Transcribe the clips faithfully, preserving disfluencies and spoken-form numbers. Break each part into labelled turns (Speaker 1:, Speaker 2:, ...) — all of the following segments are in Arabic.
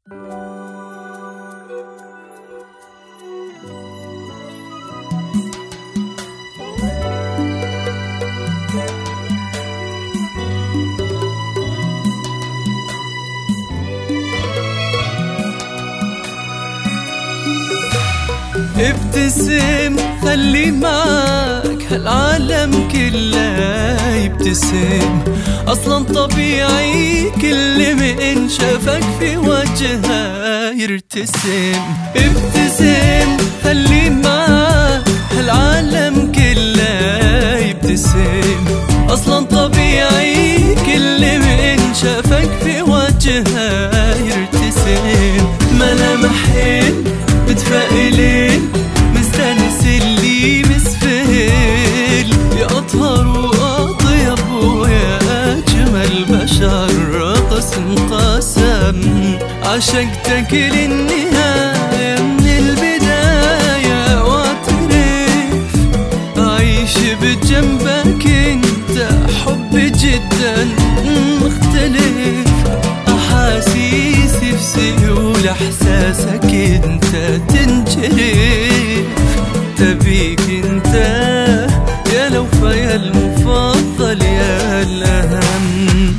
Speaker 1: ابتسم خلي معاك هالعالم كله يبتسم، أصلا طبيعي كل من شافك في وجهه يرتسم. ابتسم خلي معاك هالعالم كله يبتسم، أصلا طبيعي كل من شافك في وجهه يرتسم. ملامحين متفائلين مستانس اللي مسفل، يا أطهر وأطيب ويا أجمل بشر قسم قسم. عشقتك للنهاية من البداية واعترف، أعيش بجنبك انت حب جدا مختلف. أحاسيسي في سيول إحساسك انت تنجرف، تبيك انت يا لوفا يا المفضل يا الأهم.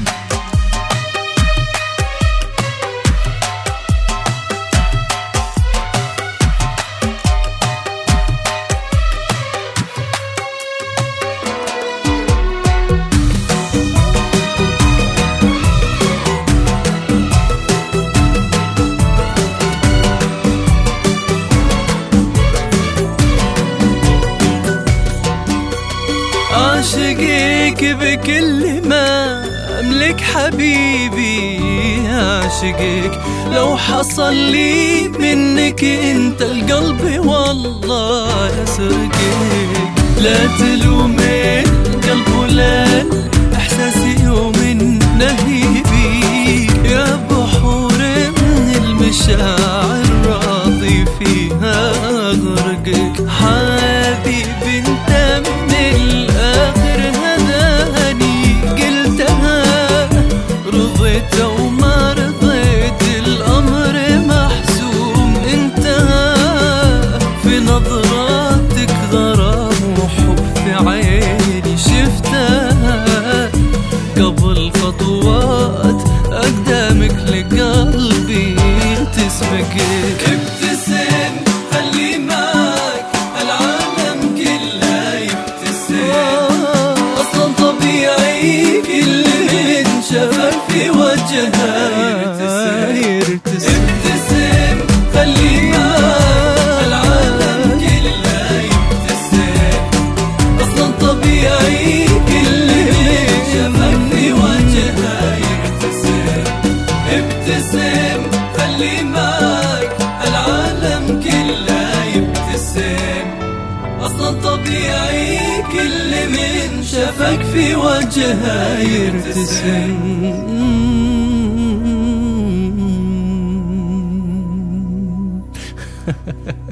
Speaker 1: عاشقك بكل ما أملك حبيبي، عاشقك لو حصل لي منك انت القلب والله يسرقك. لا تلومين قلب ولا إحساسي ومن نهيبي، يا بحور من المشاعر راضي فيها أغرقك. حبيبي انت من الآخر هداني قلتها، رضيت وما رضيت الأمر محسوم انتهى. في نظراتك غرام وحب في عيني شفتها، قبل خطوات أقدامك لقلبي تسبقك. ابتسم خلي معك العالم كله يبتسم، أصلا طبيعي كل من شافك في وجهه يرتسم. ابتسم خلي معك العالم كله يبتسم، أصلا طبيعي كل من شافك في وجهه يرتسم. ابتسم خلي معك العالم كله يبتسم، أصلا طبيعي كل من شافك في وجهه يرتسم.